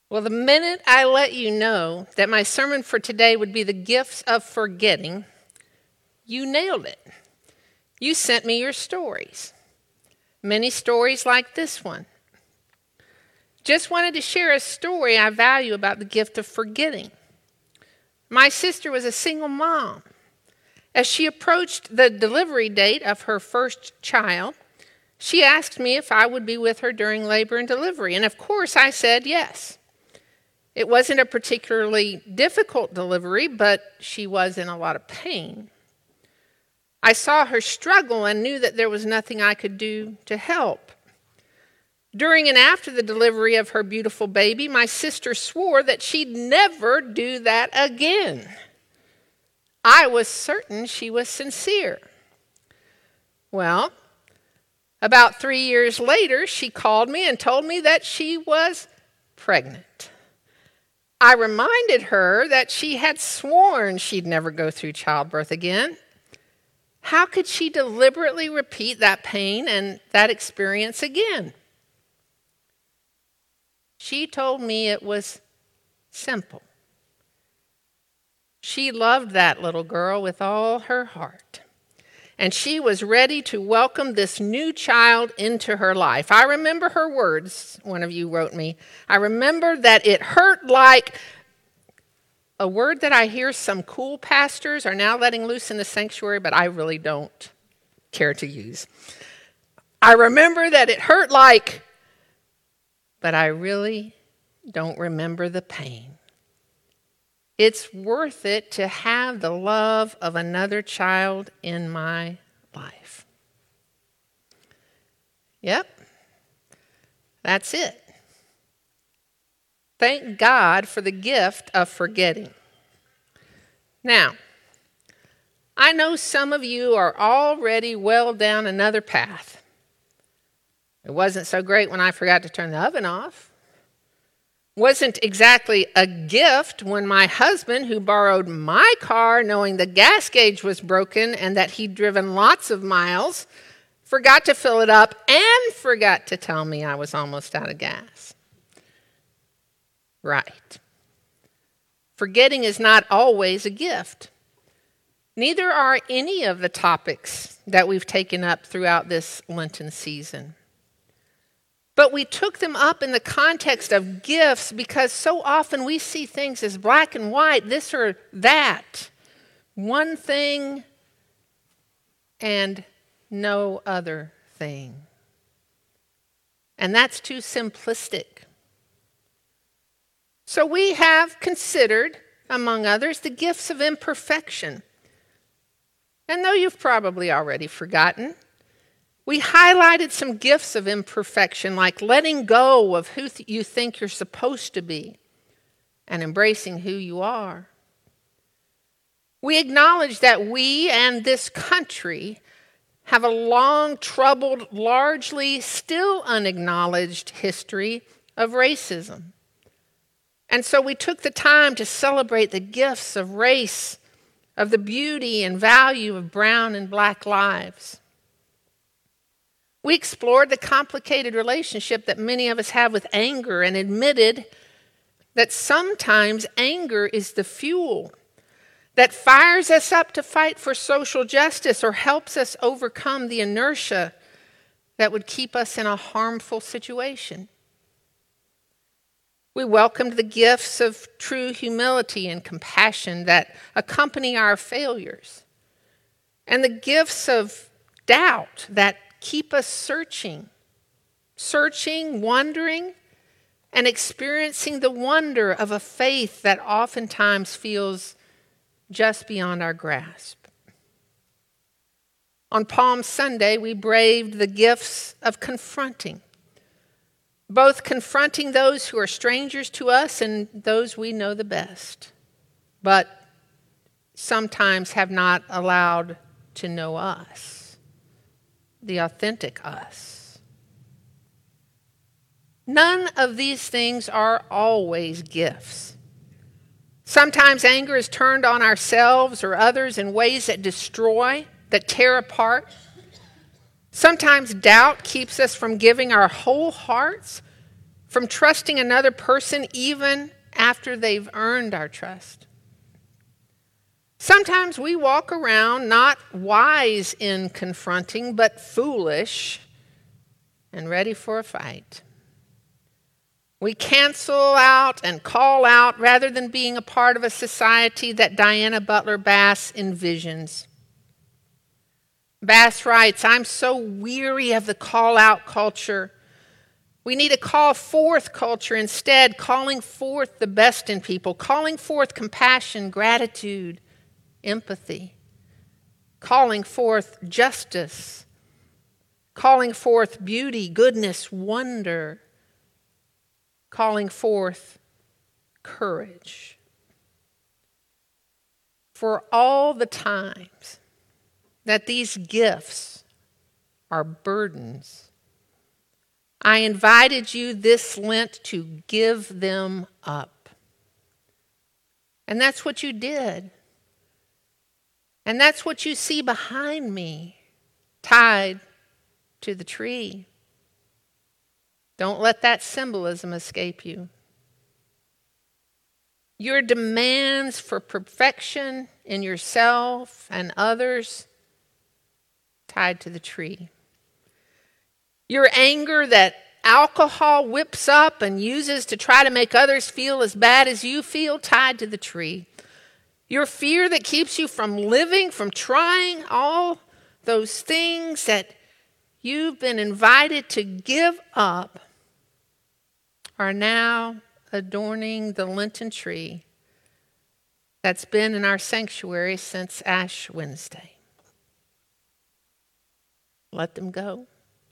Well, the minute I let you know that my sermon for today would be the gifts of forgetting, you nailed it. You sent me your stories. Many stories like this one. Just wanted to share a story I value about the gift of forgetting. My sister was a single mom. As she approached the delivery date of her first child, she asked me if I would be with her during labor and delivery, and of course I said yes. It wasn't a particularly difficult delivery, but she was in a lot of pain. I saw her struggle and knew that there was nothing I could do to help. During and after the delivery of her beautiful baby, my sister swore that she'd never do that again. I was certain she was sincere. Well, about 3 years later, she called me and told me that she was pregnant. I reminded her that she had sworn she'd never go through childbirth again. How could she deliberately repeat that pain and that experience again? She told me it was simple. She loved that little girl with all her heart, and she was ready to welcome this new child into her life. I remember her words, one of you wrote me. I remember that it hurt like a word that I hear some cool pastors are now letting loose in the sanctuary, but I really don't care to use. I remember that it hurt like, but I really don't remember the pain. It's worth it to have the love of another child in my life. Yep, that's it. Thank God for the gift of forgetting. Now, I know some of you are already well down another path. It wasn't so great when I forgot to turn the oven off. Wasn't exactly a gift when my husband, who borrowed my car knowing the gas gauge was broken and that he'd driven lots of miles, forgot to fill it up and forgot to tell me I was almost out of gas. Right. Forgetting is not always a gift. Neither are any of the topics that we've taken up throughout this Lenten season. But we took them up in the context of gifts because so often we see things as black and white, this or that. One thing and no other thing. And that's too simplistic. So we have considered, among others, the gifts of imperfection. And though you've probably already forgotten, we highlighted some gifts of imperfection, like letting go of who you think you're supposed to be and embracing who you are. We acknowledge that we and this country have a long, troubled, largely still unacknowledged history of racism. And so we took the time to celebrate the gifts of race, of the beauty and value of brown and black lives. We explored the complicated relationship that many of us have with anger and admitted that sometimes anger is the fuel that fires us up to fight for social justice or helps us overcome the inertia that would keep us in a harmful situation. We welcomed the gifts of true humility and compassion that accompany our failures, and the gifts of doubt that keep us searching, wondering, and experiencing the wonder of a faith that oftentimes feels just beyond our grasp. On Palm Sunday, we braved the gifts of confronting, both confronting those who are strangers to us and those we know the best, but sometimes have not allowed to know us. The authentic us. None of these things are always gifts. Sometimes anger is turned on ourselves or others in ways that destroy, that tear apart. Sometimes doubt keeps us from giving our whole hearts from trusting another person even after they've earned our trust. Sometimes we walk around not wise in confronting, but foolish and ready for a fight. We cancel out and call out rather than being a part of a society that Diana Butler Bass envisions. Bass writes, "I'm so weary of the call-out culture. We need a call-forth culture instead, calling forth the best in people, calling forth compassion, gratitude, empathy, calling forth justice, calling forth beauty, goodness, wonder, calling forth courage." For all the times that these gifts are burdens, I invited you this Lent to give them up. And that's what you did. And that's what you see behind me, tied to the tree. Don't let that symbolism escape you. Your demands for perfection in yourself and others, tied to the tree. Your anger that alcohol whips up and uses to try to make others feel as bad as you feel, tied to the tree. Your fear that keeps you from living, from trying all those things that you've been invited to give up, are now adorning the Lenten tree that's been in our sanctuary since Ash Wednesday. Let them go.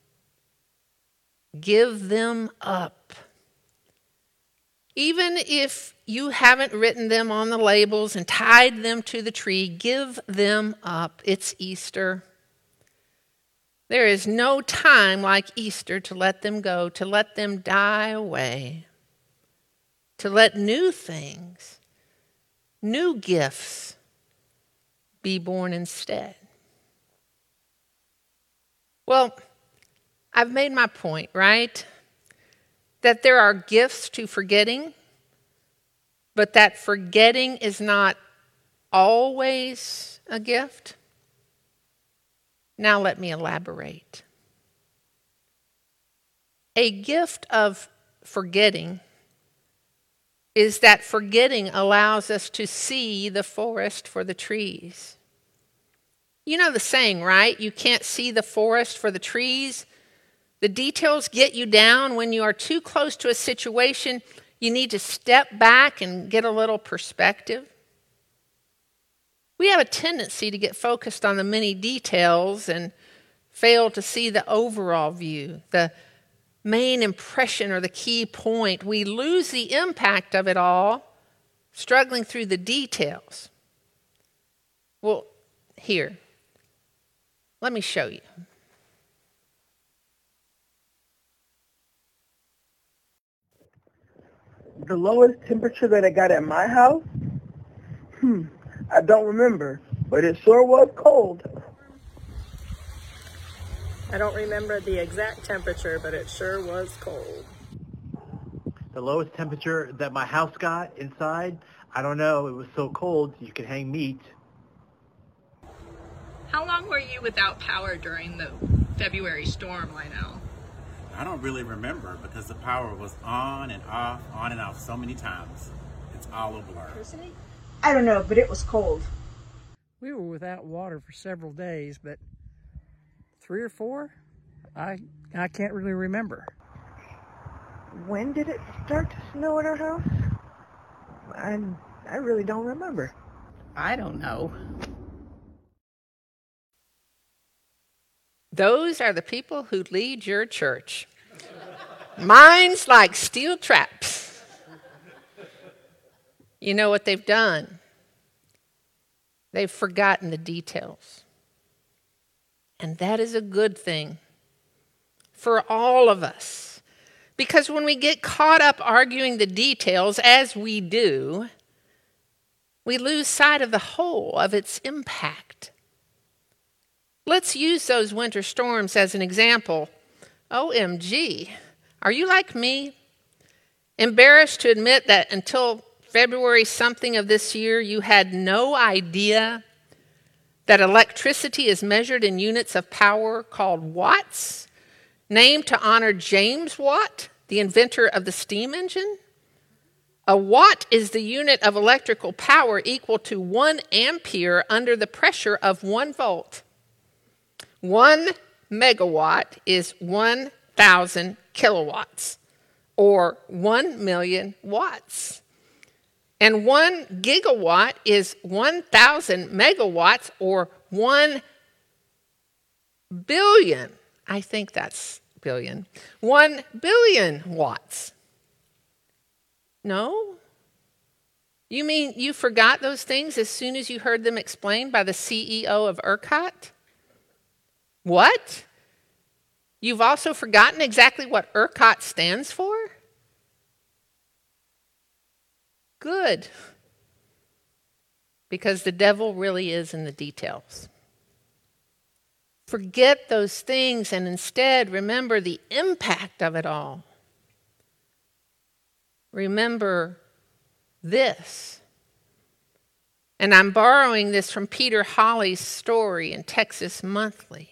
Give them up. Even if you haven't written them on the labels and tied them to the tree, give them up. It's Easter. There is no time like Easter to let them go, to let them die away, to let new things, new gifts be born instead. Well, I've made my point, right? That there are gifts to forgetting, but that forgetting is not always a gift. Now let me elaborate. A gift of forgetting is that forgetting allows us to see the forest for the trees. You know the saying, right? You can't see the forest for the trees. The details get you down. When you are too close to a situation, you need to step back and get a little perspective. We have a tendency to get focused on the many details and fail to see the overall view, the main impression or the key point. We lose the impact of it all, struggling through the details. Well, here, let me show you. The lowest temperature that I got at my house? I don't remember, but it sure was cold. I don't remember the exact temperature, but it sure was cold. The lowest temperature that my house got inside, I don't know, it was so cold you could hang meat. How long were you without power during the February storm, Lionel? I don't really remember because the power was on and off so many times. It's all a blur. I don't know, but it was cold. We were without water for several days, but 3 or 4, I can't really remember. When did it start to snow at our house? I really don't remember. I don't know. Those are the people who lead your church. Minds like steel traps. You know what they've done? They've forgotten the details. And that is a good thing for all of us. Because when we get caught up arguing the details, as we do, we lose sight of the whole, of its impact. Let's use those winter storms as an example. OMG, are you like me? Embarrassed to admit that until February something of this year, you had no idea that electricity is measured in units of power called watts, named to honor James Watt, the inventor of the steam engine? A watt is the unit of electrical power equal to 1 ampere under the pressure of 1 volt. 1 megawatt is 1,000 kilowatts, or 1 million watts. And 1 gigawatt is 1,000 megawatts, or 1 billion, I think that's billion, 1 billion watts. No? You mean you forgot those things as soon as you heard them explained by the CEO of ERCOT? What? You've also forgotten exactly what ERCOT stands for? Good. Because the devil really is in the details. Forget those things and instead remember the impact of it all. Remember this. And I'm borrowing this from Peter Hawley's story in Texas Monthly.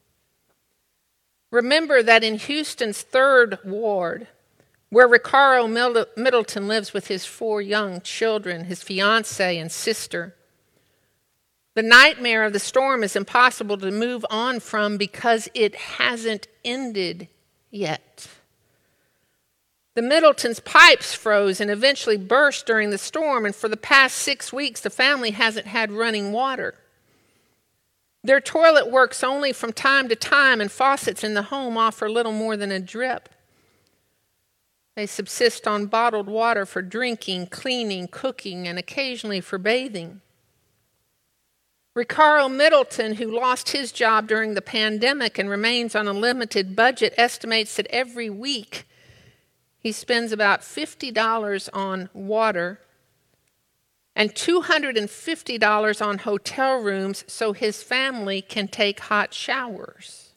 Remember that in Houston's 3rd Ward, where Ricardo Middleton lives with his 4 young children, his fiancée and sister, the nightmare of the storm is impossible to move on from because it hasn't ended yet. The Middletons' pipes froze and eventually burst during the storm, and for the past 6 weeks, the family hasn't had running water. Their toilet works only from time to time, and faucets in the home offer little more than a drip. They subsist on bottled water for drinking, cleaning, cooking, and occasionally for bathing. Ricardo Middleton, who lost his job during the pandemic and remains on a limited budget, estimates that every week he spends about $50 on water and $250 on hotel rooms so his family can take hot showers.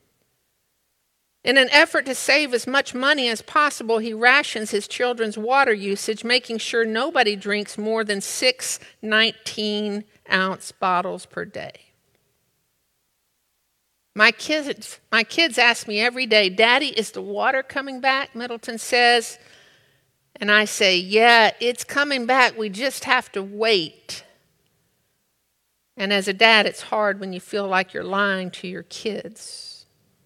In an effort to save as much money as possible, he rations his children's water usage, making sure nobody drinks more than 6 19-ounce bottles per day. My kids ask me every day, "Daddy, is the water coming back?" Middleton says. And I say, "Yeah, it's coming back. We just have to wait." And as a dad, it's hard when you feel like you're lying to your kids.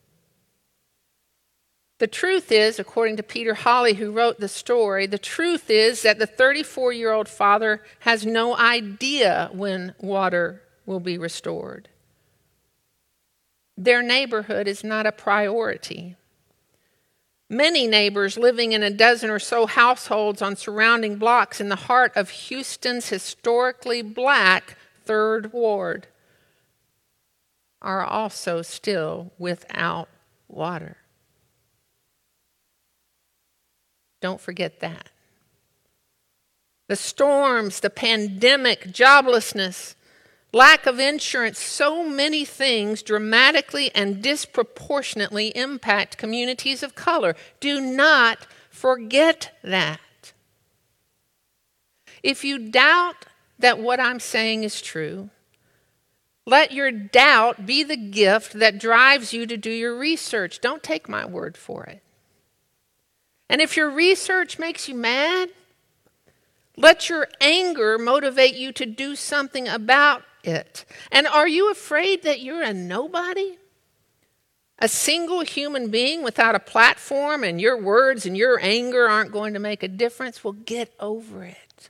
The truth is, according to Peter Hawley, who wrote the story, the truth is that the 34-year-old father has no idea when water will be restored. Their neighborhood is not a priority. Many neighbors living in a dozen or so households on surrounding blocks in the heart of Houston's historically black 3rd Ward are also still without water. Don't forget that. The storms, the pandemic, joblessness, lack of insurance, so many things dramatically and disproportionately impact communities of color. Do not forget that. If you doubt that what I'm saying is true, let your doubt be the gift that drives you to do your research. Don't take my word for it. And if your research makes you mad, let your anger motivate you to do something about it. And are you afraid that you're a nobody? A single human being without a platform and your words and your anger aren't going to make a difference? Well, get over it.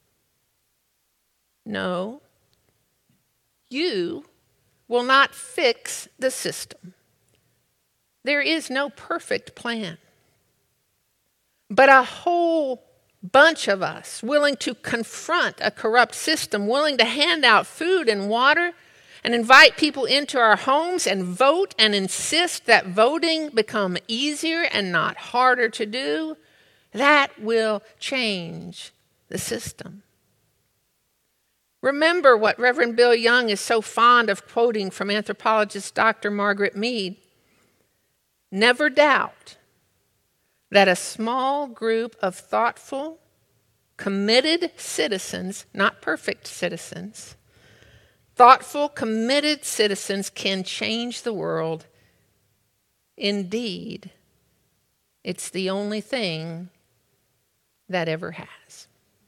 No, you will not fix the system. There is no perfect plan. But a whole bunch of us willing to confront a corrupt system, willing to hand out food and water and invite people into our homes and vote and insist that voting become easier and not harder to do, that will change the system. Remember what Reverend Bill Young is so fond of quoting from anthropologist Dr. Margaret Mead. Never doubt that a small group of thoughtful, committed citizens, not perfect citizens, thoughtful, committed citizens can change the world. Indeed, it's the only thing that ever has.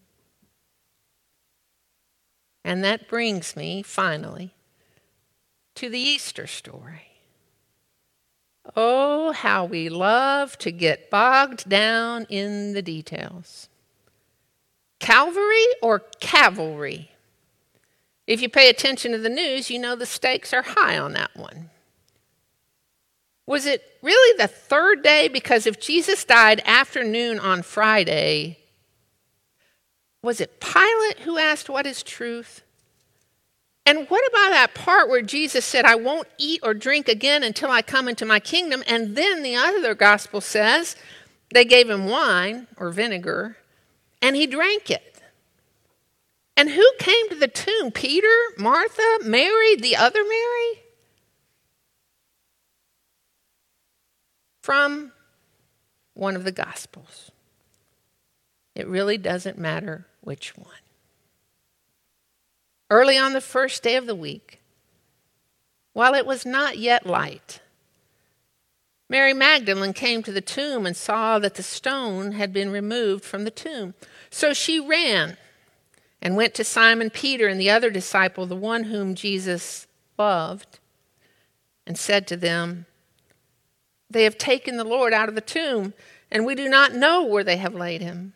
And that brings me, finally, to the Easter story. Oh, how we love to get bogged down in the details. Calvary or cavalry? If you pay attention to the news, you know the stakes are high on that one. Was it really the third day? Because if Jesus died afternoon on Friday, was it Pilate who asked what is truth? And what about that part where Jesus said, I won't eat or drink again until I come into my kingdom? And then the other gospel says they gave him wine or vinegar, and he drank it. And who came to the tomb? Peter, Martha, Mary, the other Mary? From one of the gospels. It really doesn't matter which one. Early on the first day of the week, while it was not yet light, Mary Magdalene came to the tomb and saw that the stone had been removed from the tomb. So she ran and went to Simon Peter and the other disciple, the one whom Jesus loved, and said to them, They have taken the Lord out of the tomb, and we do not know where they have laid him.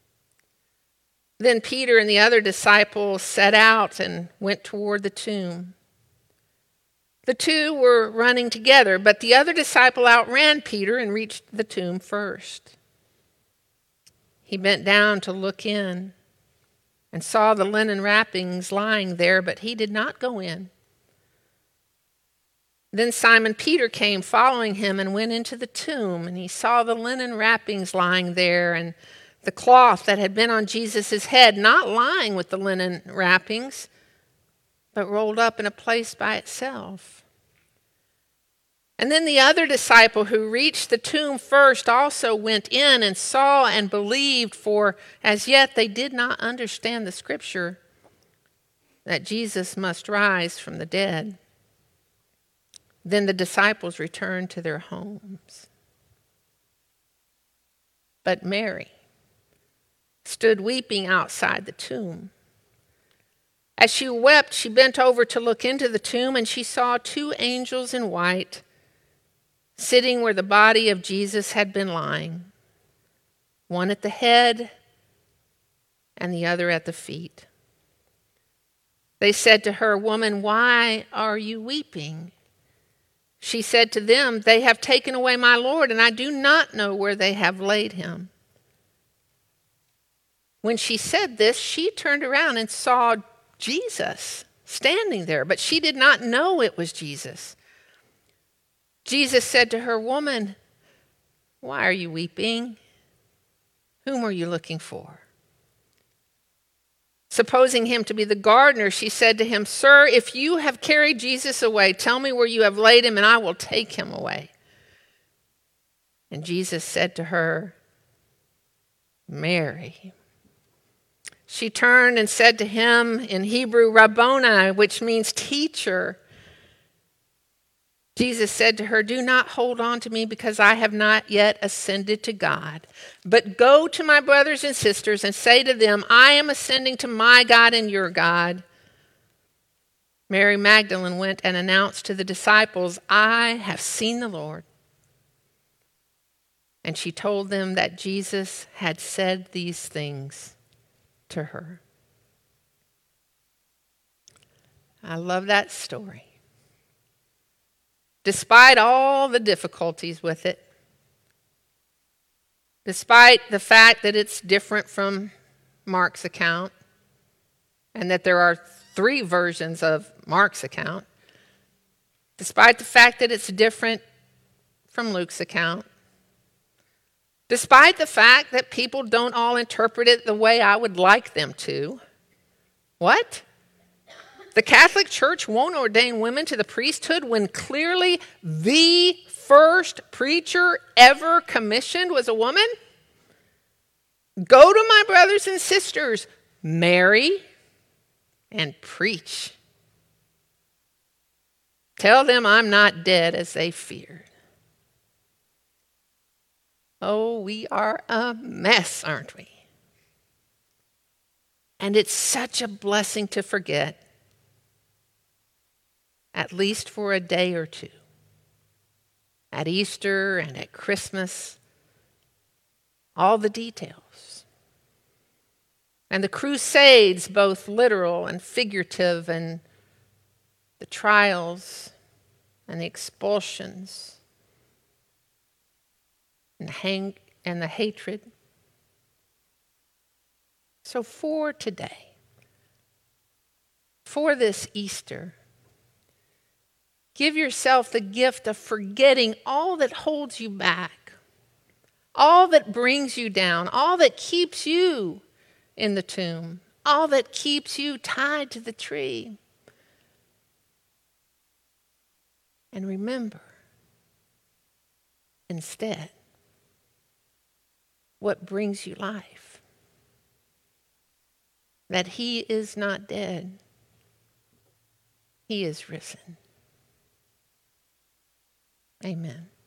Then Peter and the other disciple set out and went toward the tomb. The two were running together, but the other disciple outran Peter and reached the tomb first. He bent down to look in and saw the linen wrappings lying there, but he did not go in. Then Simon Peter came following him and went into the tomb, and he saw the linen wrappings lying there and the cloth that had been on Jesus' head, not lying with the linen wrappings, but rolled up in a place by itself. And then the other disciple who reached the tomb first also went in and saw and believed, for as yet they did not understand the scripture that Jesus must rise from the dead. Then the disciples returned to their homes. But Mary stood weeping outside the tomb. As she wept, she bent over to look into the tomb, and she saw two angels in white sitting where the body of Jesus had been lying, one at the head and the other at the feet. They said to her, Woman, why are you weeping? She said to them, They have taken away my Lord, and I do not know where they have laid him. When she said this, she turned around and saw Jesus standing there, but she did not know it was Jesus. Jesus said to her, Woman, why are you weeping? Whom are you looking for? Supposing him to be the gardener, she said to him, Sir, if you have carried Jesus away, tell me where you have laid him, and I will take him away. And Jesus said to her, Mary. She turned and said to him in Hebrew, Rabboni, which means teacher. Jesus said to her, Do not hold on to me, because I have not yet ascended to God. But go to my brothers and sisters and say to them, I am ascending to my God and your God. Mary Magdalene went and announced to the disciples, I have seen the Lord. And she told them that Jesus had said these things to her. I love that story. Despite all the difficulties with it, despite the fact that it's different from Mark's account, and that there are 3 versions of Mark's account, despite the fact that it's different from Luke's account, despite the fact that people don't all interpret it the way I would like them to. What? the Catholic Church won't ordain women to the priesthood when clearly the first preacher ever commissioned was a woman? Go to my brothers and sisters, Mary, and preach. Tell them I'm not dead as they feared. Oh, we are a mess, aren't we? And it's such a blessing to forget, at least for a day or two. At Easter and at Christmas, all the details. And the crusades, both literal and figurative, and the trials and the expulsions and the hatred. So for today, for this Easter, give yourself the gift of forgetting all that holds you back, all that brings you down, all that keeps you in the tomb, all that keeps you tied to the tree. And remember, instead, what brings you life. That he is not dead. He is risen. Amen.